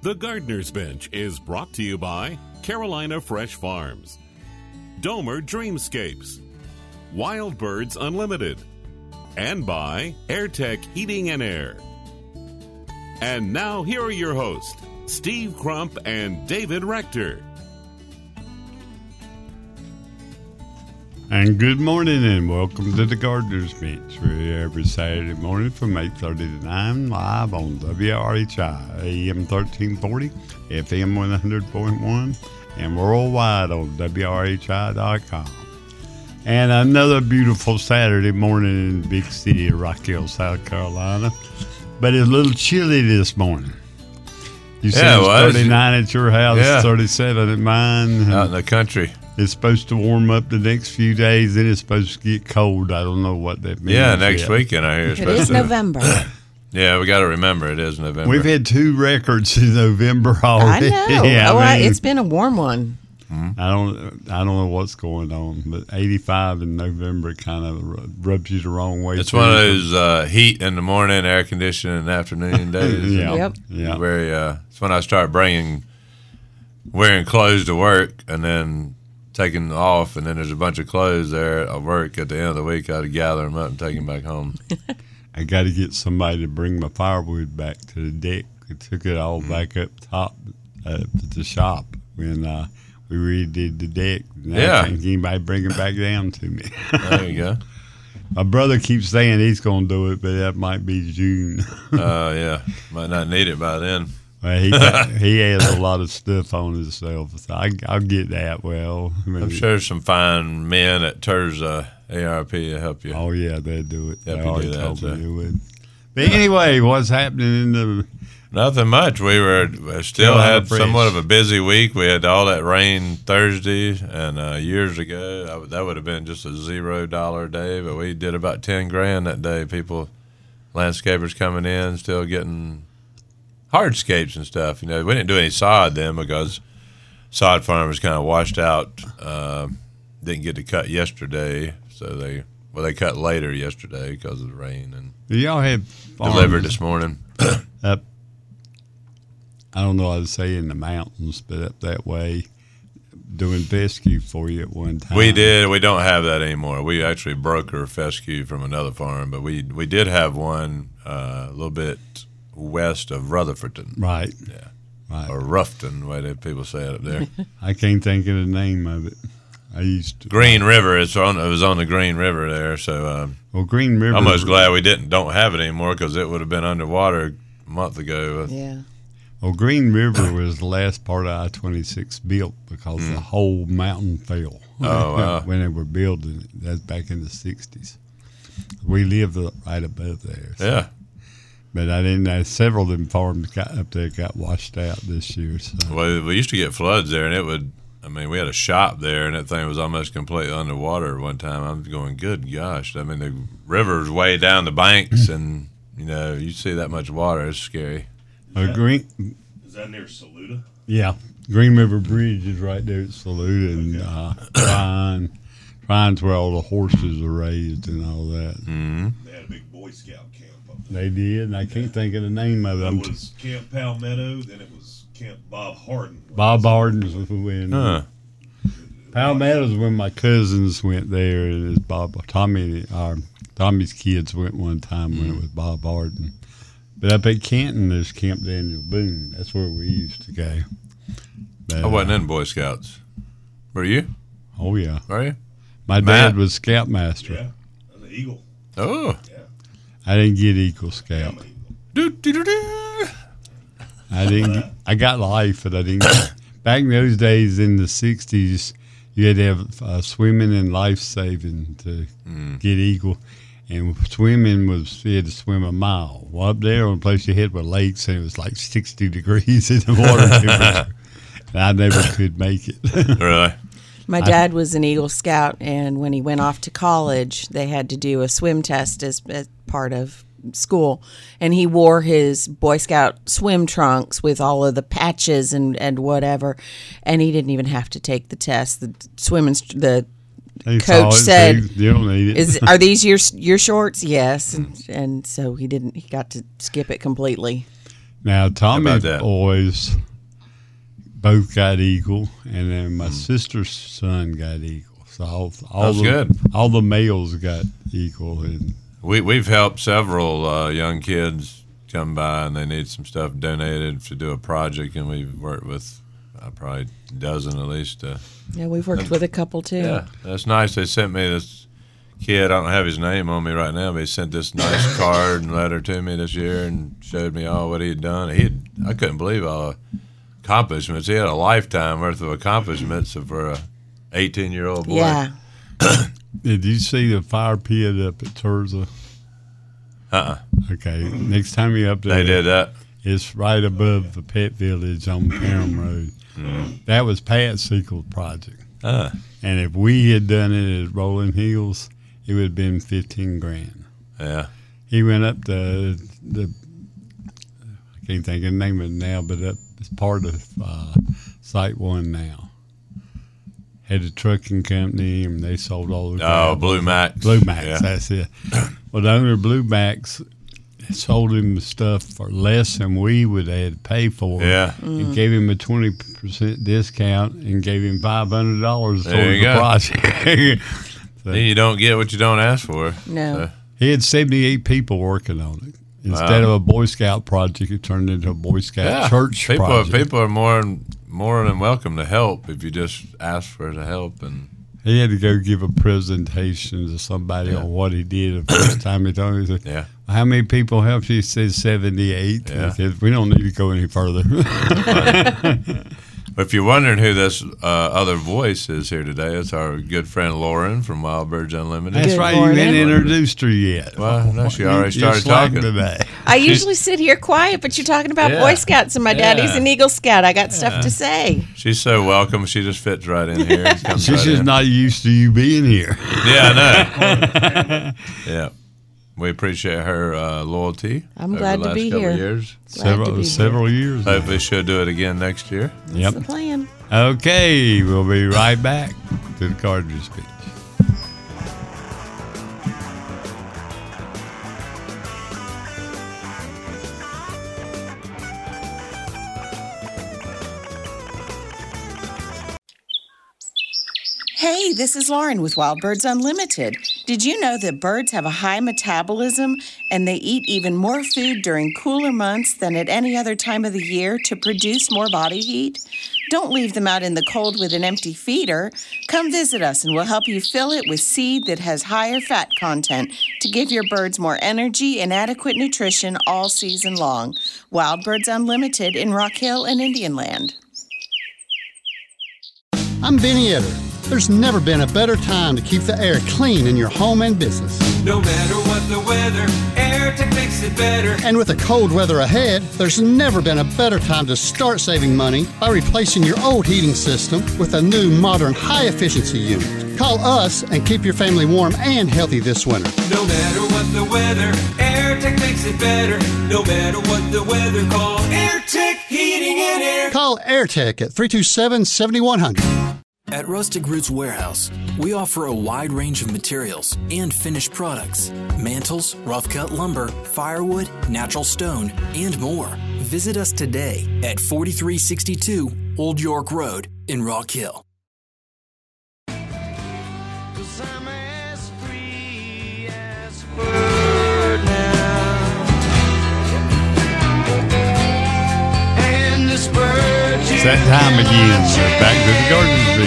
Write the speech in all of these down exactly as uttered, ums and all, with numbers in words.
The Gardener's Bench is brought to you by Carolina Fresh Farms, Domer Dreamscapes, Wild Birds Unlimited, and by AirTech Heating and Air. And now here are your hosts, Steve Crump and David Rector. And good morning and welcome to the Gardener's Bench. We're here every Saturday morning from eight thirty to nine, live on W R H I, A M thirteen forty, F M one hundred point one, and worldwide on W R H I dot com. And another beautiful Saturday morning in the big city of Rock Hill, South Carolina. But it's a little chilly this morning. You said yeah, it's well, thirty-nine at your house, yeah. thirty-seven at mine. Out in the country. It's supposed to warm up the next few days, then it's supposed to get cold. I don't know what that means. Yeah, next yet. weekend I hear it's It supposed is to. November. Yeah, we got to remember it is November. We've had two records in November already. I know. Yeah, oh, I I mean, it's been a warm one. I don't, I don't know what's going on, but eighty-five in November kind of rubs you the wrong way. It's too. one of those uh, heat in the morning, air conditioning in the afternoon days. yeah, Yep. yeah. Very. Uh, it's when I start bringing, wearing clothes to work, and then taking off, and then there's a bunch of clothes there at work. At the end of the week, I had to gather them up and take them back home. I got to get somebody to bring my firewood back to the deck. We took it all mm-hmm. back up top uh, at the shop when uh, we redid the deck. Now Yeah. I can't get anybody bring it back down to me. There you go. My brother keeps saying he's going to do it, but that might be June. Oh, uh, yeah. Might not need it by then. Well, he got, he has a lot of stuff on himself, so I, I'll get that. Well, I mean, I'm sure there's some fine men at Terza A R P to help you. Oh yeah, they do it. Help they you already do that, told me so. they would. But anyway, what's happening in the? Nothing much. We were we still Carolina had Fresh. somewhat of a busy week. We had all that rain Thursday, and uh, years ago I, that would have been just a zero dollar day, but we did about ten grand that day. People, landscapers coming in, still getting hardscapes and stuff. You know, we didn't do any sod then because sod farmers kind of washed out. Uh, didn't get to cut yesterday, so they well they cut later yesterday because of the rain and Do y'all have farms delivered this morning. up? I don't know how to say in the mountains, but up that way, doing fescue for you at one time. We did. We don't have that anymore. We actually broker fescue from another farm, but we we did have one uh, a little bit west of Rutherfordton. Right. Yeah. Right. Or Ruffton, the way that people say it up there. I can't think of the name of it. I used to. Green River. It's on. It was on the Green River there. So um, Well, Green River. I'm almost glad we didn't don't have it anymore because it would have been underwater a month ago. Yeah. Well, Green River was the last part of I twenty-six built because Mm. the whole mountain fell. Oh, wow. When they were building it. That's back in the sixties. We lived right above there. so- Yeah. But I didn't know several of them farms got up there got washed out this year. So. Well, we used to get floods there, and it would. I mean, we had a shop there, and that thing was almost completely underwater at one time. I'm going, good gosh. I mean, the river's way down the banks, and, you know, you see that much water, it's scary. Uh, Green, Is that near Saluda? yeah, Green River Bridge is right there at Saluda, and uh, Trine. Trine's where all the horses are raised and all that. Mm-hmm. They had a big Boy Scout camp up there. They did, and I can't think of the name of it. It I'm was Camp Palmetto, then it was Camp Bob Harden. Bob Harden's was when Huh. Palmetto's when my cousins went there, and it's Bob Tommy. Our Tommy's kids went one time when it was Bob Harden. But up at Canton, there's Camp Daniel Boone. That's where we used to go. But, I wasn't uh, in Boy Scouts. Were you? Oh yeah, Were you? my Matt? dad was Scoutmaster. Yeah, that was an Eagle. Oh. Yeah, I didn't get Eagle Scout. I'm an Eagle. Do, do, do, do. I didn't. Get, I got life, but I didn't. Get, back in those days, in the sixties, you had to have uh, swimming and life saving to Mm. get Eagle. And swimming was, you had to swim a mile. Well, up there on the place you hit were lakes, and it was like sixty degrees in the water temperature. And I never could make it. Really? My dad was an Eagle Scout, and when he went off to college, they had to do a swim test as, as part of school. And he wore his Boy Scout swim trunks with all of the patches and, and whatever. And he didn't even have to take the test. The swimming, the They saw coach it, said, they- "You don't need it." Is are these your your shorts? Yes, and, and so he didn't. He got to skip it completely. Now, Tommy's that? boys both got eagle, and then my sister's son got eagle. So all, all That's the good. all the males got eagle, and We we've helped several uh, young kids come by and they need some stuff donated to do a project, and we've worked with uh, probably a dozen at least. Uh, Yeah, we've worked with a couple too. yeah, that's nice. They sent me this kid. I don't have his name on me right now, but he sent this nice card and letter to me this year and showed me all what he had done. He had, I couldn't believe all the accomplishments. He had a lifetime worth of accomplishments for a eighteen year old boy. Yeah. did you see the fire pit up at Turza? Uh-uh. Okay, next time you're up there, They did that. it's right above the pet village on Parham Road. Mm. That was Pat Siegel's project. Uh, And if we had done it at Rolling Hills, it would have been fifteen grand. yeah. He went up the the I can't think of the name of it now, but up it's part of uh, Site One now. Had a trucking company, and they sold all the Oh, gravel. Blue Max. Blue Max, Yeah. that's it. Well, the owner of Blue Max sold him the stuff for less than we would have had to pay for. Yeah. And gave him a twenty percent discount and gave him five hundred dollars There towards you the go. project. Then you don't get what you don't ask for. No. So, He had seventy-eight people working on it. Instead Wow. of a Boy Scout project, it turned into a Boy Scout yeah. church people, project. people are more more than welcome to help if you just ask for the help. And He had to go give a presentation to somebody Yeah. on what he did the first time he told me. He said, yeah. how many people helped you? He said seventy-eight. Yeah. He said, we don't need to go any further. If you're wondering who this uh, other voice is here today, it's our good friend Lauren from Wild Birds Unlimited. That's Good right. You morning. hadn't introduced her yet. Well, no, she You- already you're started slacking talking. today. I usually sit here quiet, but you're talking about Yeah. Boy Scouts, and my daddy's Yeah. an Eagle Scout. I got stuff to say. She's so welcome. She just fits right in here. and comes She's right just in. not used to you being here. Yeah, I know. Yeah. We appreciate her uh, loyalty. I'm over glad the to last be couple here. Years. Glad to Several be several years. Hopefully she'll do it again next year. Yep. The plan. Okay, we'll be right back to the Cardinal speech. Hey, this is Lauren with Wild Birds Unlimited. Did you know that birds have a high metabolism and they eat even more food during cooler months than at any other time of the year to produce more body heat? Don't leave them out in the cold with an empty feeder. Come visit us and we'll help you fill it with seed that has higher fat content to give your birds more energy and adequate nutrition all season long. Wild Birds Unlimited in Rock Hill and Indian Land. I'm Benny Etter. There's never been a better time to keep the air clean in your home and business. No matter what the weather, AirTech makes it better. And with the cold weather ahead, there's never been a better time to start saving money by replacing your old heating system with a new modern high-efficiency unit. Call us and keep your family warm and healthy this winter. No matter what the weather, AirTech makes it better. No matter what the weather, call AirTech Heating and Air. Call AirTech at three two seven, seven one zero zero. At Rustic Roots Warehouse, we offer a wide range of materials and finished products, mantles, rough-cut lumber, firewood, natural stone, and more. Visit us today at forty-three sixty-two Old York Road in Rock Hill. It's that time again. We're back to the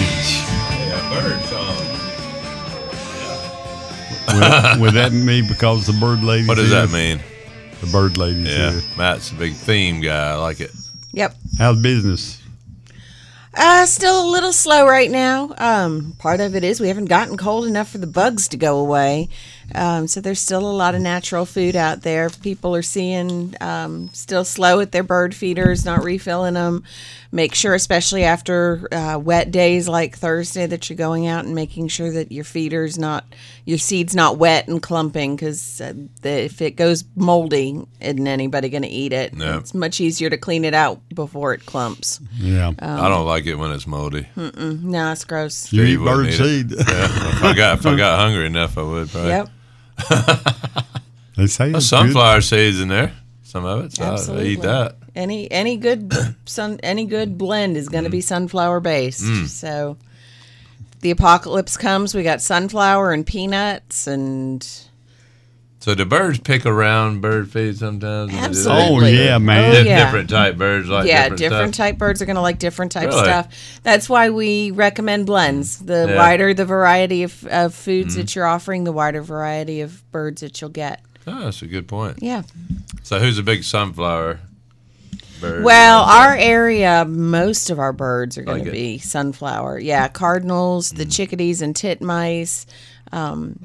Garden Beach. Yeah, bird song. Would, would that mean because the bird lady? What does that mean? The bird lady. Yeah, Matt's a big theme guy. I like it. Yep. How's business? Uh, still a little slow right now. Um, part of it is we haven't gotten cold enough for the bugs to go away. Um, so there's still a lot of natural food out there. People are seeing um, still slow at their bird feeders, not refilling them. Make sure, especially after uh, wet days like Thursday, that you're going out and making sure that your feeder's not, your seed's not wet and clumping, because uh, if it goes moldy, isn't anybody going to eat it? No. It's much easier to clean it out before it clumps. Yeah. I don't like it when it's moldy. Mm-mm. No, it's gross. you Steve eat bird wouldn't eat seed. it. Yeah, if I got if I got hungry enough, I would probably. Yep. They say There's it's sunflower seeds in there. Some of it. So I Absolutely. eat that. Any any good sun any good blend is going to be sunflower based. Mm. So the apocalypse comes, we got sunflower and peanuts and So do birds pick around bird feed sometimes? Absolutely. Oh, yeah, man. Oh, Di- yeah. Different type birds like yeah, different, different stuff? type birds are going to like different type Really? stuff. That's why we recommend blends. The Yeah. wider the variety of, of foods Mm-hmm. that you're offering, the wider variety of birds that you'll get. Oh, that's a good point. Yeah. So who's a big sunflower bird? Well, our area, most of our birds are going Like to it. be sunflower. Yeah, cardinals, Mm. the chickadees and titmice. Um,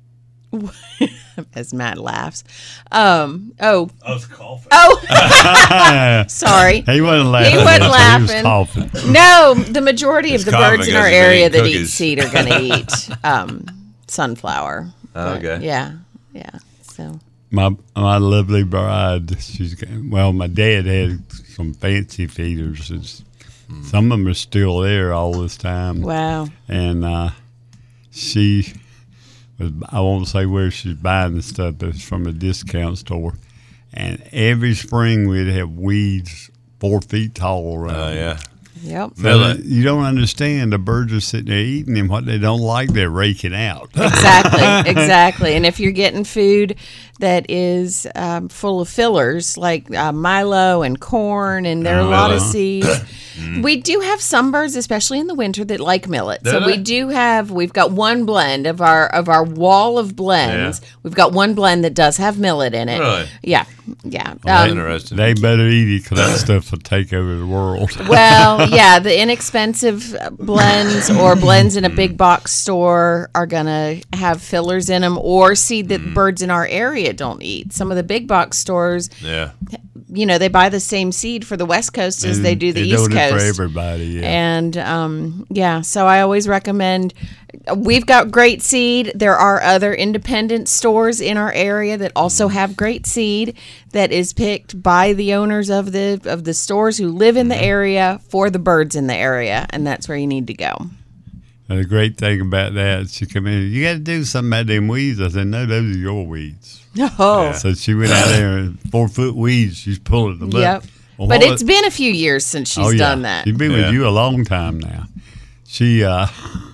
as Matt laughs. Um, oh, I was coughing. oh, sorry. He wasn't laughing. He wasn't He was laughing. coughing. No, the majority It's of the common birds in our because of area eating that eat cookies. seed are going to eat um, sunflower. Oh, But, okay. Yeah, yeah. So My my lovely bride, she's got- well, my dad had some fancy feeders. It's, Some of them are still there all this time. wow. And uh, she was, I won't say where she's buying the stuff, but it's from a discount store. And every spring we'd have weeds four feet tall around. Oh, yeah. Yep. So Millet. you don't understand. The birds are sitting there eating them. What they don't like, they're raking out. Exactly, exactly. And if you're getting food that is um, full of fillers, like uh, Milo and corn, and there are a lot of Milo. seeds. We do have some birds, especially in the winter, that like millet. Do so we they? do have. We've got one blend of our of our wall of blends. Yeah. We've got one blend that does have millet in it. Really? Yeah, yeah. That's Um, interesting. They better eat it because that stuff will take over the world. well, yeah, the inexpensive blends or blends in a big box store are going to have fillers in them or seed that birds in our area don't eat. Some of the big box stores, yeah. you know, they buy the same seed for the West Coast as they do the They East do it Coast. for everybody, yeah. And um, yeah, so I always recommend. We've got great seed. There are other independent stores in our area that also have great seed that is picked by the owners of the of the stores who live in the area for the birds in the area, and that's where you need to go. And the great thing about that, she come in, you got to do something about them weeds. I said, no, those are your weeds. Oh, So she went out there and four foot weeds, she's pulling them yep. up. Well, But what it's was- been a few years since she's oh, yeah. done that. She's been Yeah. with you a long time now. She, uh,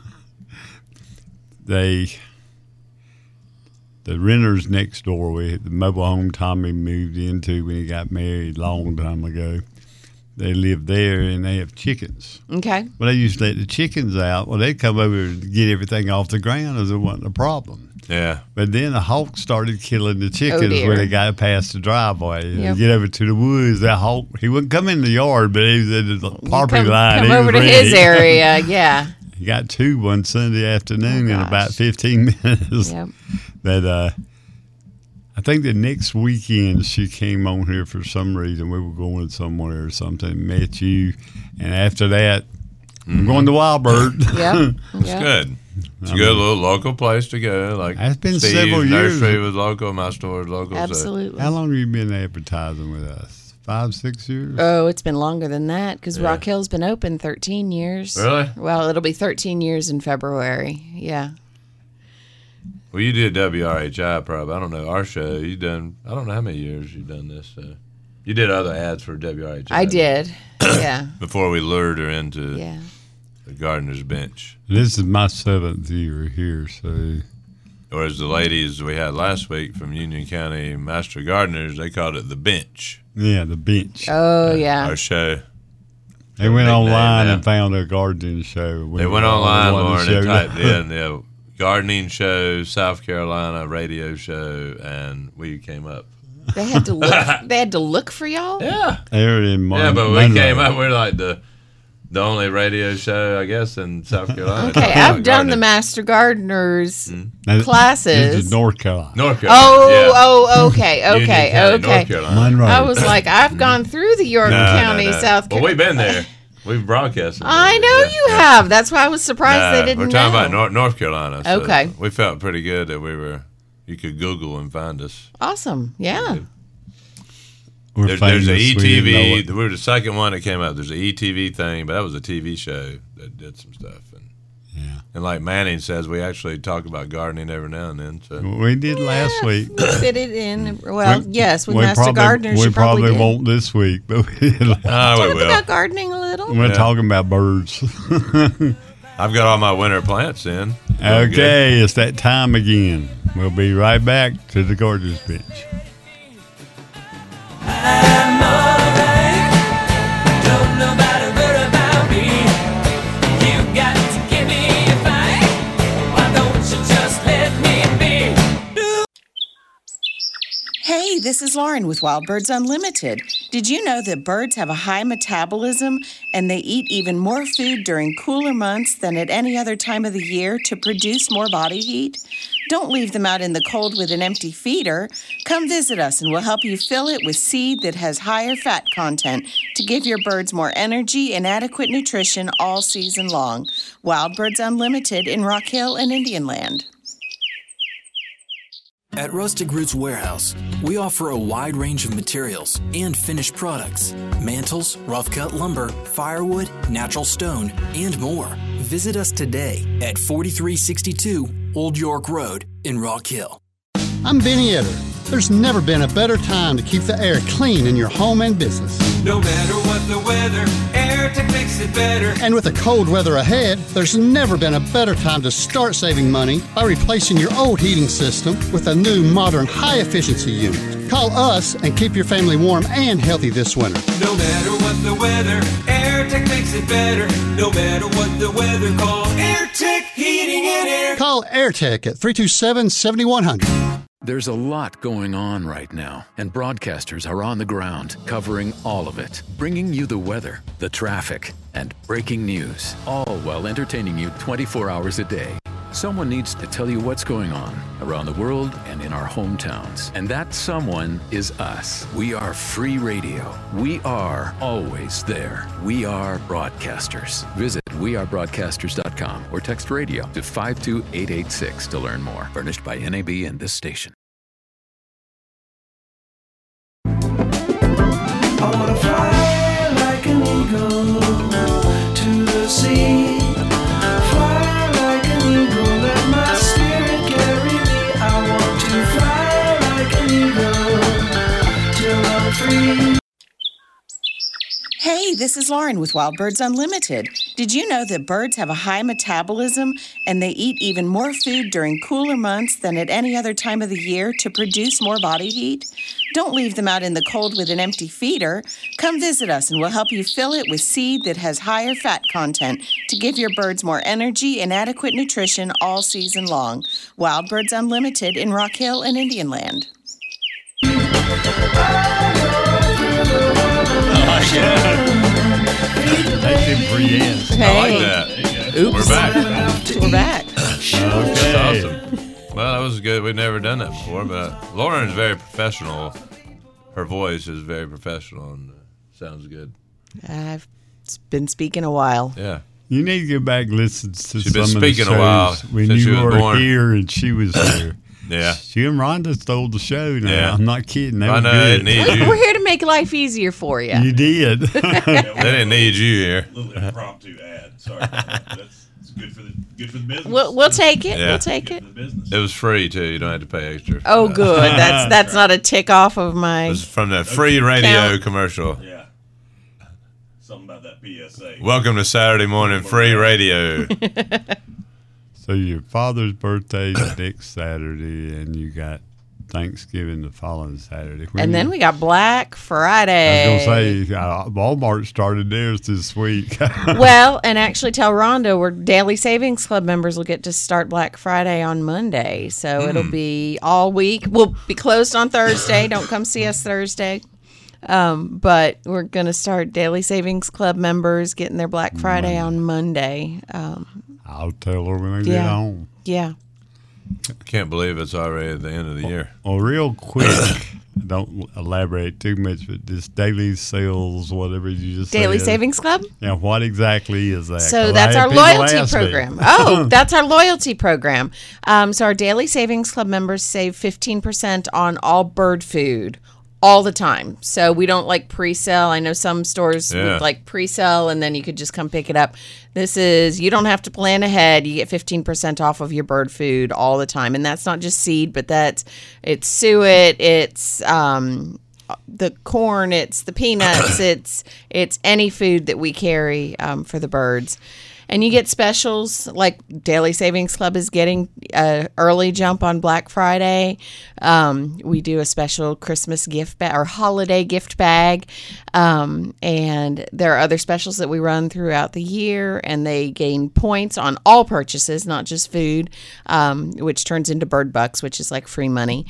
they, the renters next door, we the mobile home Tommy moved into when he got married a long time ago. They live there and they have chickens. Okay. Well, they used to let the chickens out. Well, they'd come over to get everything off the ground as it wasn't a problem. Yeah. But then the hawk started killing the chickens Oh, dear. when they got past the driveway. Yep. And get over to the woods, that hawk, he wouldn't come in the yard, but he was at the property Come, line. come He over was to ready. his area. Yeah. He got two one Sunday afternoon Oh, in gosh. about fifteen minutes. Yep. But uh, I think the next weekend she came on here for some reason. We were going somewhere or something, met you. And after that, I'm going to Wild Bird. Yep. It's Yep. good. It's a good little local place to go. Like It's been Steve's several years. Nursery was local. My store was local. Absolutely. How long have you been advertising with us? Five, six years? Oh, it's been longer than that because Yeah. Rock Hill's been open thirteen years. Really? Well, it'll be thirteen years in February. Yeah. So, well, you did W R H I probably. I don't know our show. You done? I don't know how many years you done this. So. You did other ads for W R H I. I did. Yeah. Before we lured her into Yeah. the gardener's bench. This is my seventh year here, so Whereas the ladies we had last week from Union County Master Gardeners, they called it the bench. yeah, the bench. Oh, yeah. Our show. They went Big name online now. and found a gardening show. We They were went the only online, one that Lauren, and showed typed up. in yeah, gardening show, South Carolina radio show, and we came up. They had to look. They had to look for y'all. Yeah. They're in Mon- Yeah, but we Monroe. came up. We're like the the only radio show, I guess, in South Carolina. Okay, talking I've about done the gardening. Master Gardeners Now, this- classes. This is North Carolina. North Carolina. Oh, yeah. oh, okay, Union okay, County, okay. North Carolina. Monroe. I was like, I've gone through the York No, no, County, no. South Well, Carolina. we've been there. We've broadcasted. I there. know Yeah, you yeah. have. That's why I was surprised Nah, they didn't We're talking know. about North, North Carolina. So Okay. We felt pretty good that we were. You could Google and find us. Awesome. Yeah. We're There, there's a famous, E we T didn't know V. it. We were the second one that came out. There's an E T V thing, but that was a T V show that did some stuff. And Yeah. And like Manning says, we actually talk about gardening every now and then. So We did last Yeah, week. we fit it in. Well, We- yes, with we Master probably- Gardeners, We you probably, did. won't this week, but we did last. Ah, we Talk will. about gardening a little. We're Yeah. talking about birds. I've got all my winter plants in. Doing good. Okay, it's that time again. We'll be right back to the Gardener's Bench. I'm alright. Don't nobody worry about me. You got to give me a fight. Why don't you just let me be? Hey, this is Lauren with Wild Birds Unlimited. Did you know that birds have a high metabolism and they eat even more food during cooler months than at any other time of the year to produce more body heat? Don't leave them out in the cold with an empty feeder. Come visit us and we'll help you fill it with seed that has higher fat content to give your birds more energy and adequate nutrition all season long. Wild Birds Unlimited in Rock Hill and Indian Land. At Rustic Roots Warehouse, we offer a wide range of materials and finished products. Mantles, rough-cut lumber, firewood, natural stone, and more. Visit us today at forty-three sixty-two Old York Road in Rock Hill. I'm Benny Etter. There's never been a better time to keep the air clean in your home and business. No matter what the weather, AirTech makes it better. And with the cold weather ahead, there's never been a better time to start saving money by replacing your old heating system with a new modern high-efficiency unit. Call us and keep your family warm and healthy this winter. No matter what the weather, AirTech makes it better. No matter what the weather, call AirTech Heating and Air. Call AirTech at three two seven, seven one zero zero. There's a lot going on right now, and broadcasters are on the ground covering all of it, bringing you the weather, the traffic, and breaking news, all while entertaining you twenty-four hours a day. Someone needs to tell you what's going on around the world and in our hometowns, and that someone is us. We are free radio. We are always there. We are broadcasters. Visit we are broadcasters dot com or text radio to five two eight eight six to learn more. Furnished by N A B and this station. I wanna fly like an eagle to the sea. Fly like an eagle, let my spirit carry me. I want to fly like an eagle till I'm free. Hey, this is Lauren with Wild Birds Unlimited. Did you know that birds have a high metabolism and they eat even more food during cooler months than at any other time of the year to produce more body heat? Don't leave them out in the cold with an empty feeder. Come visit us and we'll help you fill it with seed that has higher fat content to give your birds more energy and adequate nutrition all season long. Wild Birds Unlimited in Rock Hill and Indian Land. That's it for yes. I like Hey. that. Oops. We're back. We're back. That's Okay. awesome. Well, that was good. We've never done that before, but Lauren's very professional. Her voice is very professional and uh, sounds good. I've been speaking a while. Yeah. You need to go back and listen to She's some been of the speaking shows a while when since you she was were born. here and she was here. Yeah. She and Rhonda stole the show now. Yeah. I'm not kidding. That I was know, good. it needs We're you. here to make life easier for you. You did. They didn't need you here. A little impromptu ad. Sorry about that. That's it's good for the good for the business. We'll, we'll take it. Yeah. We'll take good it. for the business. It was free, too. You don't have to pay extra. Oh, good. That's that's not a tick off of It my. was from the free radio Count. commercial. Yeah. Something about that P S A. Welcome to Saturday morning free radio. So your father's birthday is next Saturday, and you got Thanksgiving the following Saturday. When And then you- we got Black I Friday. was gonna say uh, Walmart started theirs this week. Well, and actually tell Rhonda we're Daily Savings Club members will get to start Black Friday on Monday. So it'll be all week. We'll be closed on Thursday. Don't come see us Thursday. Um, but we're going to start Daily Savings Club members getting their Black Friday on Monday. Um, I'll tell her when I get Yeah. home. yeah. Can't believe it's already at the end of the year. Well, real quick, don't elaborate too much, but this daily sales, whatever you just Daily said. Savings Club? Yeah, what exactly is that? So 'Cause that's I had our people loyalty ask me. program. Oh, that's our loyalty program. Um, so our Daily Savings Club members save fifteen percent on all bird food. all the time. So we don't like pre-sell. I know some stores Yeah. would like pre-sell and then you could just come pick it up. This is, you don't have to plan ahead. You get fifteen percent off of your bird food all the time. And that's not just seed, but that's, it's suet, it's um, the corn, it's the peanuts, it's it's any food that we carry um, for the birds. And you get specials, like Daily Savings Club is getting an early jump on Black Friday. Um, we do a special Christmas gift bag or holiday gift bag. Um, and there are other specials that we run throughout the year, and they gain points on all purchases, not just food, um, which turns into bird bucks, which is like free money.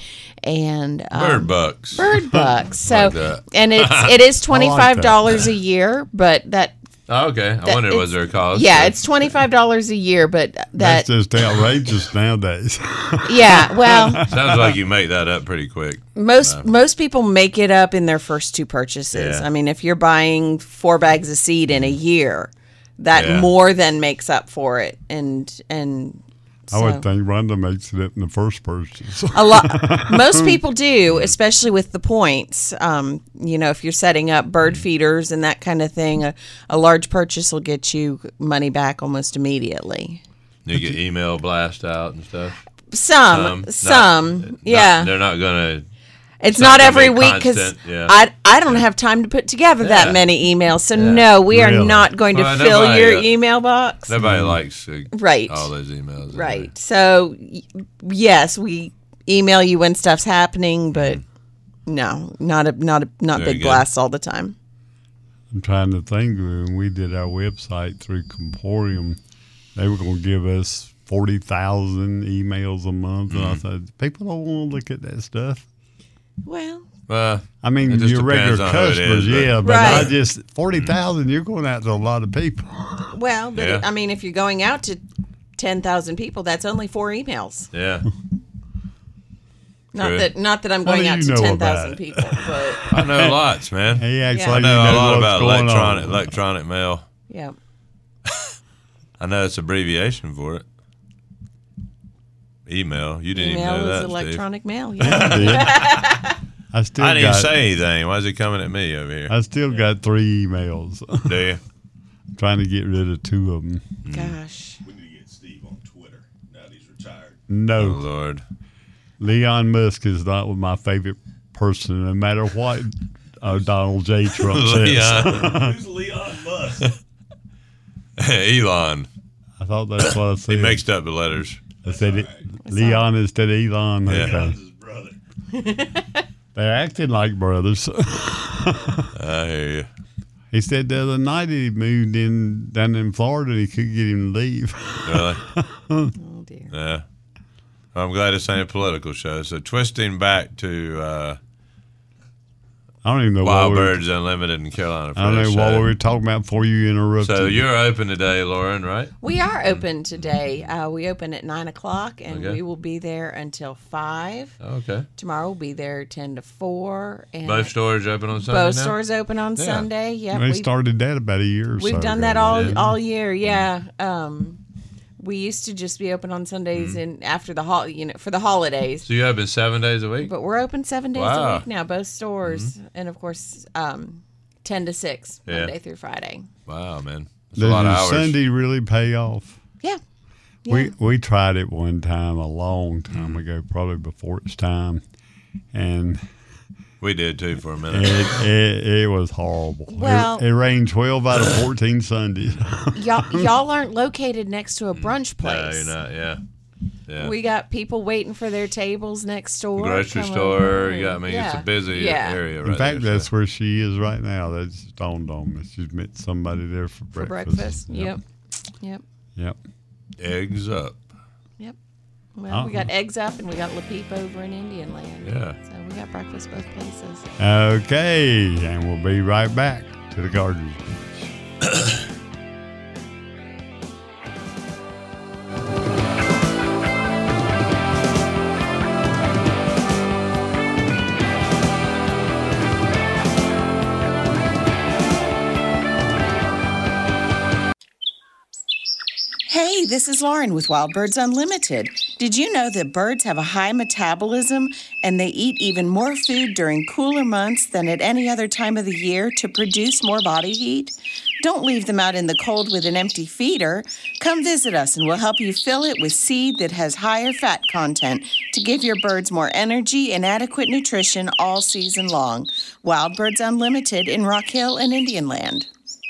And um, Bird bucks. Bird bucks. So, Like that. and it's it is twenty-five dollars a year, but that. Oh, okay. I That- wondered, was it's- there a cost? Yeah, it's twenty-five dollars a year, but that, That's just outrageous nowadays. yeah, well, Sounds like you make that up pretty quick. most most people make it up in their first two purchases. Yeah. I mean, if you're buying four bags of seed in a year, that Yeah. more than makes up for it, and and I would so- think Rhonda makes it up in the first purchase. a lot. Most people do, especially with the points. Um, you know, if you're setting up bird feeders and that kind of thing, a, a large purchase will get you money back almost immediately. You get email blast out and stuff. Some, some, Not- yeah. Not, they're not going to. It's not not gonna every be week because constant, yeah. I I don't have time to put together Yeah. that many emails. So no, we are Really? not going to Well, fill nobody, your uh, email box. Nobody likes uh, Right. all those emails. Right. So y- yes, we email you when stuff's happening, but no, not a not a not Very big good. blasts all the time. I'm trying to think when we did our website through Comporium, they were going to give us forty thousand emails a month. And I said, people don't want to look at that stuff. Well, Well, I mean, it just your depends regular on who it customers, is, but- yeah, but I Right. just, forty thousand, you're going out to a lot of people. well, but Yeah. it, I mean, if you're going out to ten thousand people, that's only four emails. Yeah. Not True. that not that I'm What going do out you to know ten about thousand it? people, but I know lots, man. He acts Yeah. I like know he a knows lot what's about going electronic on. electronic mail. yeah. I know it's abbreviation for it. Email. You didn't Email even know is that, Steve. electronic mail. Yeah. I still I didn't got, say anything. Why is he coming at me over here? I still got three emails. Do you? I'm trying to get rid of two of them. Gosh. We need to get Steve on Twitter now that he's retired. Oh, No, Lord. Leon Musk is not my favorite person, no matter what uh, Donald J. Trump says. Leon. Who's Leon Musk? Elon. I thought that's what I said. He mixed up the letters. I said it, Leon instead of Elon. Yeah. Okay. His brother. They're acting like brothers. I hear you. He said the other night he moved in down in Florida and he couldn't get him to leave. Really? Oh dear. Yeah. I'm glad this ain't a political show. So twisting back to uh, I don't even know Wild what we were, Birds Unlimited in Carolina. I don't know Fresh what show. we were talking about before you interrupted. So you're open today, Lauren, right? We are open today. Uh, we open at nine o'clock, and Okay. we will be there until five. Okay. Tomorrow we'll be there ten to four. And Both stores open on Sunday both now? stores open on Yeah. Sunday. Yeah, they we, started that about a year or so we've done ago. that all Yeah. all year. Yeah. Um, we used to just be open on Sundays Mm-hmm. and after the hol- you know, for the holidays. So you open seven days a week? But we're open seven days Wow. Mm-hmm. a week now, both stores, and of course, um, ten to six Yeah. Monday through Friday. Wow, man. That's a Does lot of your hours. Sunday really pay off? Yeah. We we tried it one time a long time ago, probably before its time, and We did too for a minute. it it, it was horrible. Well- it, it rained twelve out of fourteen Sundays. y'all y'all aren't located next to a brunch No, place. you're not. Yeah. Yeah. We got people waiting for their tables next door. Grocery Come store. over You got and- me. It's yeah. a busy Yeah. area right In fact, there, that's so. where she is right now. That's dawned on me. She's met somebody there for For breakfast. breakfast. Yep. Yep. Yep. Eggs up. Yep. Well, we Uh-uh. got Eggs Up and we got La Peep over in Indian Land. Yeah. So we got breakfast both places. Okay, and we'll be right back to the Gardeners. Hey, this is Lauren with Wild Birds Unlimited. Did you know that birds have a high metabolism and they eat even more food during cooler months than at any other time of the year to produce more body heat? Don't leave them out in the cold with an empty feeder. Come visit us and we'll help you fill it with seed that has higher fat content to give your birds more energy and adequate nutrition all season long. Wild Birds Unlimited in Rock Hill and Indian Land.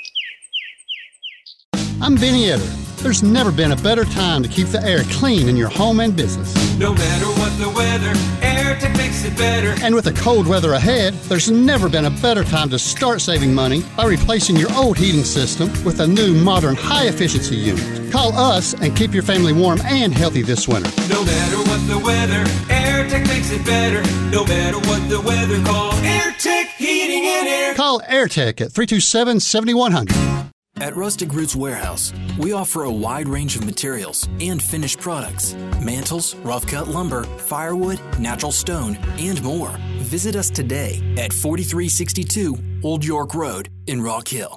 I'm Benny Etter. There's never been a better time to keep the air clean in your home and business. No matter what the weather, AirTech makes it better. And with the cold weather ahead, there's never been a better time to start saving money by replacing your old heating system with a new modern high-efficiency unit. Call us and keep your family warm and healthy this winter. No matter what the weather, AirTech makes it better. No matter what the weather, call AirTech Heating and Air. Call AirTech at three two seven, seven one zero zero. At Rustic Roots Warehouse, we offer a wide range of materials and finished products, mantles, rough-cut lumber, firewood, natural stone, and more. Visit us today at forty-three sixty-two Old York Road in Rock Hill.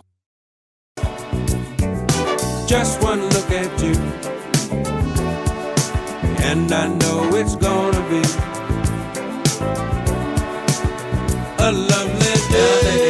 Just one look at you, and I know it's gonna be a lovely day.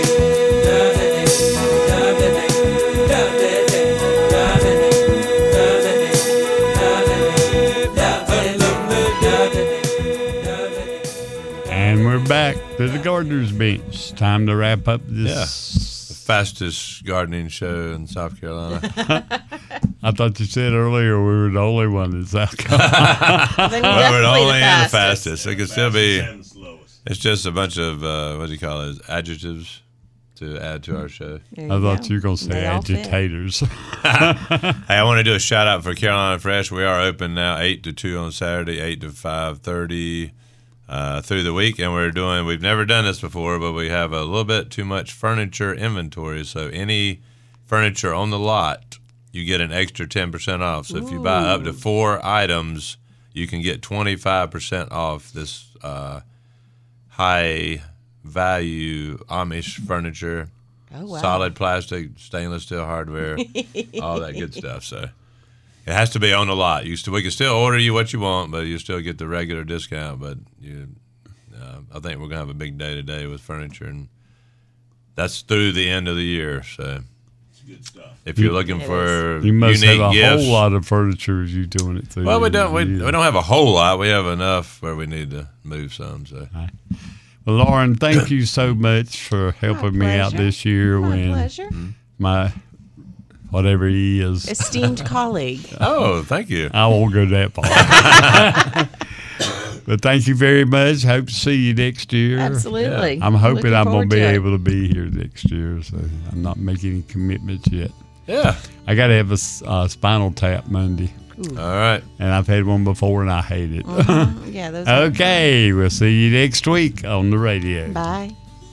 And we're back to the Gardener's Bench. Time to wrap up this. Yeah. The fastest gardening show in South Carolina. I thought you said earlier we were the only one in South Carolina. Well, we're the only and the fastest. It could still be. It's just a bunch of, uh, what do you call it, adjectives to add to our show. I thought you were going to say agitators. Hey, I want to do a shout out for Carolina Fresh. We are open now eight to two on Saturday, eight to five thirty. Uh, through the week, and we're doing, we've never done this before, but we have a little bit too much furniture inventory. So any furniture on the lot, you get an extra ten percent off. So if you buy up to four items, you can get twenty-five percent off this uh, high value Amish furniture. Oh, wow. Solid plastic, stainless steel hardware, all that good stuff. So it has to be on the lot. You still, we can still order you what you want, but you still get the regular discount. But you, uh, I think we're gonna have a big day today with furniture, and that's through the end of the year. So it's good stuff. If you're looking for you must unique have a gifts, whole lot of furniture as you doing it through. Well, we don't. We, we don't have a whole lot. We have enough where we need to move some. So. Right. Well, Lauren, thank you so much for helping me out this year. My when pleasure. My whatever he is. Esteemed colleague. Oh, thank you. I won't go that far. But thank you very much. Hope to see you next year. Absolutely. Yeah. I'm hoping Looking I'm going to be forward to it. able to be here next year, so I'm not making any commitments yet. Yeah. I got to have a s- uh, spinal tap Monday. Ooh. All right. And I've had one before, and I hate it. Mm-hmm. Yeah, those are Okay. We'll see you next week on the radio. Bye.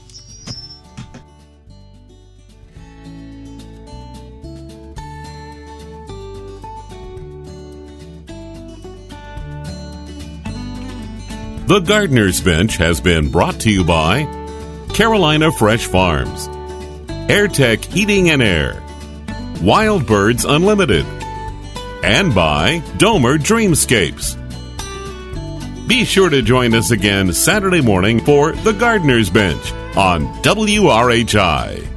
The Gardener's Bench has been brought to you by Carolina Fresh Farms, AirTech Heating and Air, Wild Birds Unlimited, and by Domer Dreamscapes. Be sure to join us again Saturday morning for The Gardener's Bench on W R H I.